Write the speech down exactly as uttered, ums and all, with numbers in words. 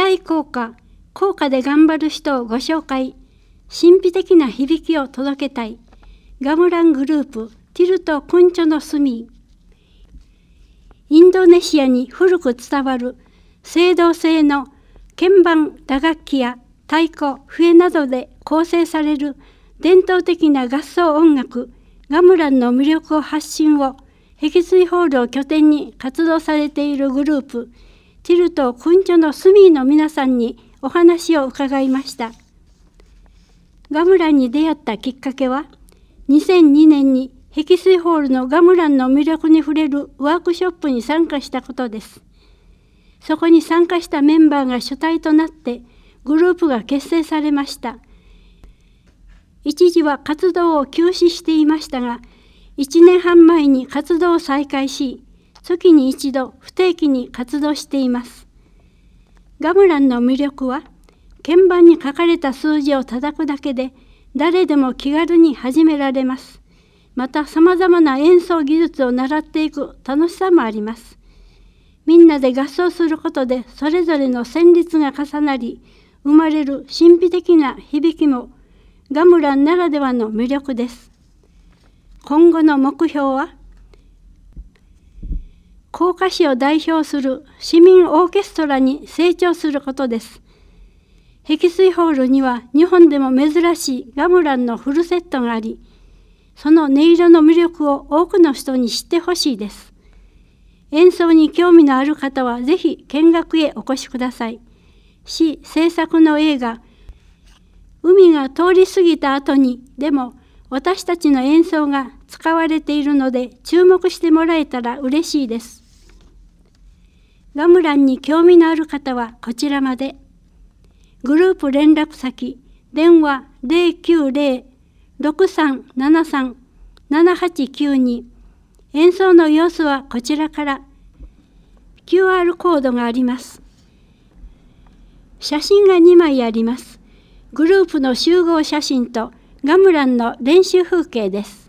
大校歌、校歌で頑張る人をご紹介。神秘的な響きを届けたい。ガムラングループ、ティルト・クンチョのスミー。インドネシアに古く伝わる青銅製の鍵盤、打楽器や太鼓、笛などで構成される伝統的な合奏音楽、ガムランの魅力を発信を、壁水ホールを拠点に活動されているグループ、ティルト・クンチョのスミーの皆さんにお話を伺いました。ガムランに出会ったきっかけは、にせんにねんに壁水ホールのガムランの魅力に触れるワークショップに参加したことです。そこに参加したメンバーが主体となってグループが結成されました。一時は活動を休止していましたが、いちねんはんまえに活動を再開し、月に一度不定期に活動しています。ガムランの魅力は、鍵盤に書かれた数字を叩くだけで誰でも気軽に始められます。またさまざまな演奏技術を習っていく楽しさもあります。みんなで合奏することでそれぞれの旋律が重なり、生まれる神秘的な響きもガムランならではの魅力です。今後の目標は、甲賀市を代表する市民オーケストラに成長することです。壁水ホールには日本でも珍しいガムランのフルセットがあり、その音色の魅力を多くの人に知ってほしいです。演奏に興味のある方はぜひ見学へお越しください。市制作の映画、海が通り過ぎた後にでも私たちの演奏が使われているので注目してもらえたら嬉しいです。ガムランに興味のある方はこちらまで。グループ連絡先、電話 ゼロきゅうゼロ ろくさんななさん ななはちきゅうに。演奏の様子はこちらから。キューアール コードがあります。写真がにまいあります。グループの集合写真とガムランの練習風景です。